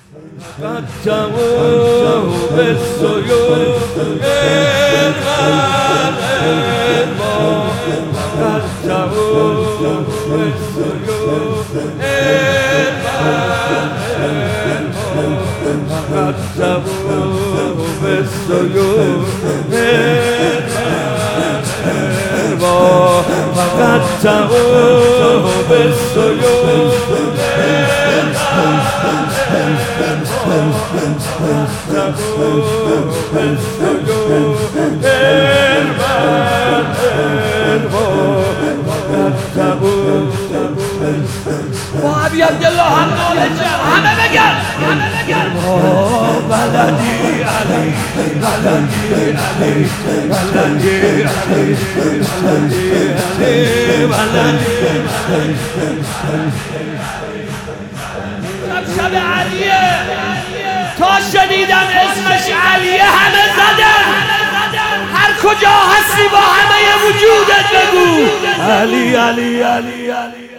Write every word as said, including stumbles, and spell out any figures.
قدموا بالسيوف الماء قدموا بالسيوف قدموا بالسيوف قدموا بالسيوف وابي عبد الله همه بگن همه بگن بلدی علی بلدی علی بلدی علی بلدی علی شب علیه تا شنیدم اسمش علیه همه زدن هر کجا هستی با همه وجودت بگو علی علی علی علی